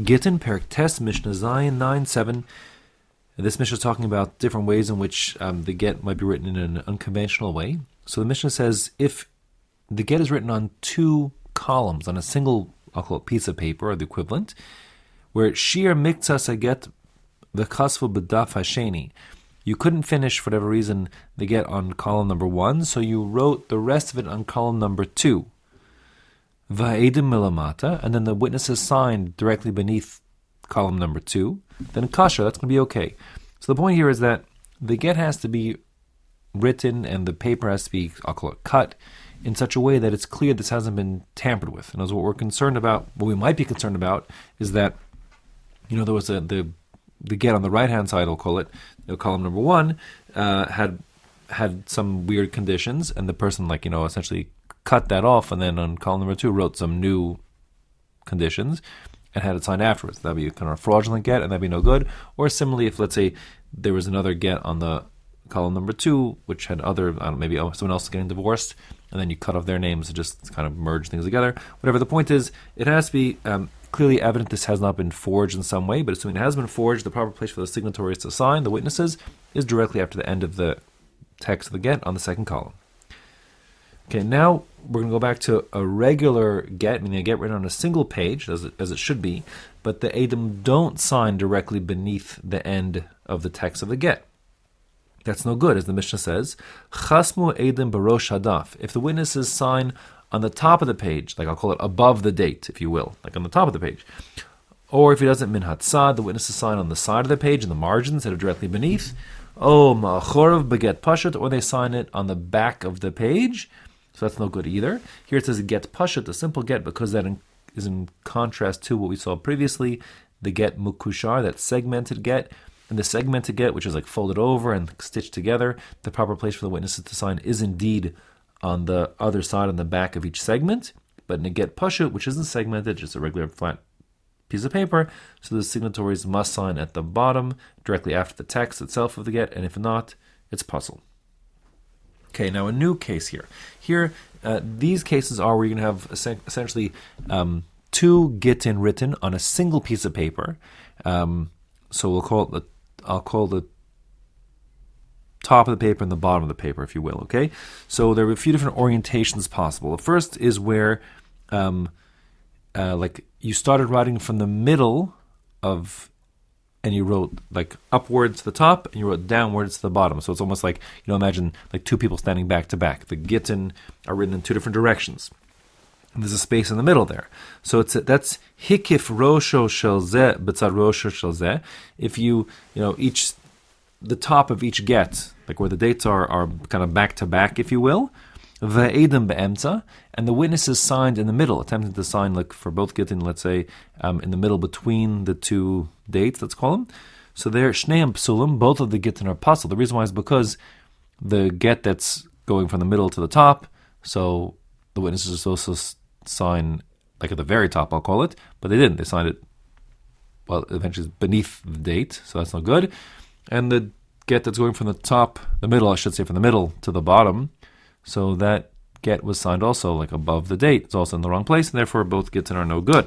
Gittin Perik Tes Mishnah Zayin 9:7. This Mishnah is talking about different ways in which the get might be written in an unconventional way. So the Mishnah says if the get is written on two columns, on a single, I'll call it piece of paper, or the equivalent, where Shir Miktsas Aget V'Kasvu B'Daf Hasheni, you couldn't finish, for whatever reason, the get on column number 1, so you wrote the rest of it on column number 2. Va'edim milamata, and then the witnesses signed directly beneath column number 2, then kasha, that's going to be okay. So the point here is that the get has to be written and the paper has to be, I'll call it, cut in such a way that it's clear this hasn't been tampered with. And as what we're concerned about, what we might be concerned about, is that, there was the get on the right-hand side, I'll call it, column number 1, had some weird conditions, and the person, essentially cut that off, and then on column number 2 wrote some new conditions and had it signed afterwards. That'd be kind of a fraudulent get, and that'd be no good. Or similarly, if let's say there was another get on the column number 2, which had other, maybe someone else is getting divorced, and then you cut off their names to just kind of merge things together. Whatever, the point is, it has to be clearly evident this has not been forged in some way, but assuming it has been forged, the proper place for the signatories to sign, the witnesses, is directly after the end of the text of the get on the second column. Okay, now we're going to go back to a regular get, meaning a get written on a single page, as it should be, but the Edom don't sign directly beneath the end of the text of the get. That's no good, as the Mishnah says. Chasmu Edom barosh hadaf. If the witnesses sign on the top of the page, like I'll call it above the date, if you will, like on the top of the page, or if he doesn't min hatzad, the witnesses sign on the side of the page in the margin instead of directly beneath. Oh, ma'achorav beget pashut, or they sign it on the back of the page. So that's no good either. Here it says get pashut, a simple get, because that is in contrast to what we saw previously, the get mukushar, that segmented get. And the segmented get, which is like folded over and stitched together, the proper place for the witnesses to sign is indeed on the other side, on the back of each segment. But in a get pashut, which isn't segmented, just a regular flat piece of paper, so the signatories must sign at the bottom, directly after the text itself of the get, and if not, it's puzzle. Okay, now a new case here. Here, these cases are where you're going to have essentially two gittin written on a single piece of paper. So I'll call the top of the paper and the bottom of the paper, if you will. Okay, so there are a few different orientations possible. The first is where, like you started writing from the middle of. And you wrote like upwards to the top, and you wrote downwards to the bottom. So it's almost like, imagine like two people standing back to back. The gittin are written in two different directions. And there's a space in the middle there. So that's hikif rosho shel zeh b'tzad rosho shel zeh. If the top of each get, like where the dates are kind of back to back, if you will, ve'edim be'emtza, and the witnesses signed in the middle, attempting to sign like for both gittin, let's say, in the middle between the two dates, let's call them. So there, shneim psulim, both of the gittin are puzzled. The reason why is because the get that's going from the middle to the top, so the witnesses are supposed to sign like at the very top, I'll call it, but they didn't. They signed it, well, eventually beneath the date, so that's not good. And the get that's going from the middle, I should say, from the middle to the bottom, so that get was signed also like above the date. It's also in the wrong place, and therefore both gittin are no good.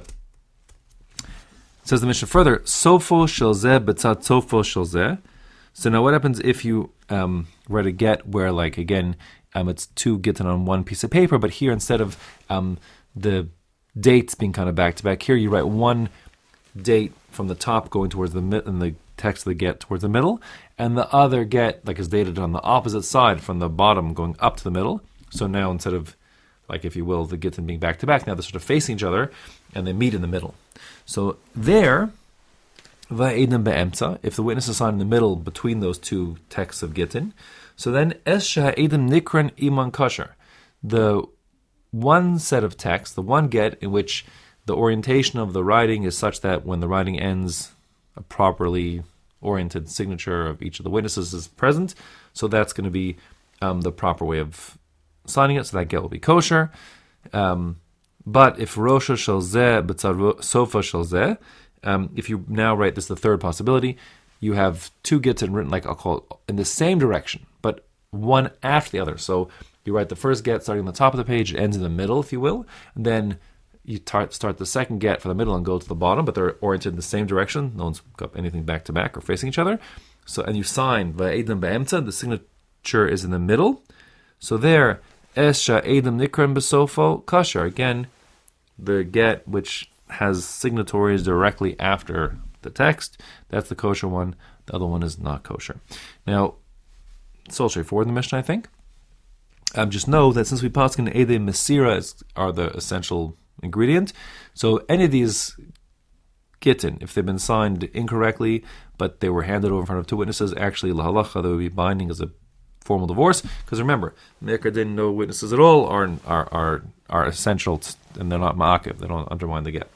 It says the Mishnah further, Sofo shel zeh b'tzad sofo shel zeh. So now what happens if you write a get where, like, again, it's two gittin on one piece of paper, but here instead of the dates being kind of back to back, here you write one date from the top going towards the mid, and the text of the get towards the middle, and the other get like is dated on the opposite side from the bottom going up to the middle. So now instead of, like, if you will, the gittin being back to back, now they're sort of facing each other and they meet in the middle. So there, va'edim be'emtza, if the witnesses sign in the middle between those two texts of gittin, so then es sheha'edim nikran iman kasher, the one set of text, the one get in which the orientation of the writing is such that when the writing ends, a properly oriented signature of each of the witnesses is present. So that's going to be the proper way of signing it. So that get will be kosher. But if rosha shel zeh b'tzad sofa shel zeh, if you now write, this is the third possibility, you have two gittin written, like I'll call it, in the same direction, but one after the other. So you write the first get starting on the top of the page, it ends in the middle, if you will, and then you start the second get from the middle and go to the bottom, but they're oriented in the same direction. No one's got anything back to back or facing each other. So, and you sign va'edim be'emtza, the signature is in the middle. So there, esha edim nikran besofo kasher. Again, the get which has signatories directly after the text, that's the kosher one. The other one is not kosher. Now, it's all straightforward in the Mishnah, I think. Just know that since we paskin edei mesira are the essential ingredient, so any of these gittin, if they've been signed incorrectly, but they were handed over in front of two witnesses, actually lahalacha, they would be binding as a formal divorce. Because remember, Me'ikar din, no witnesses at all, are essential, and they're not ma'akiv, they don't undermine the get.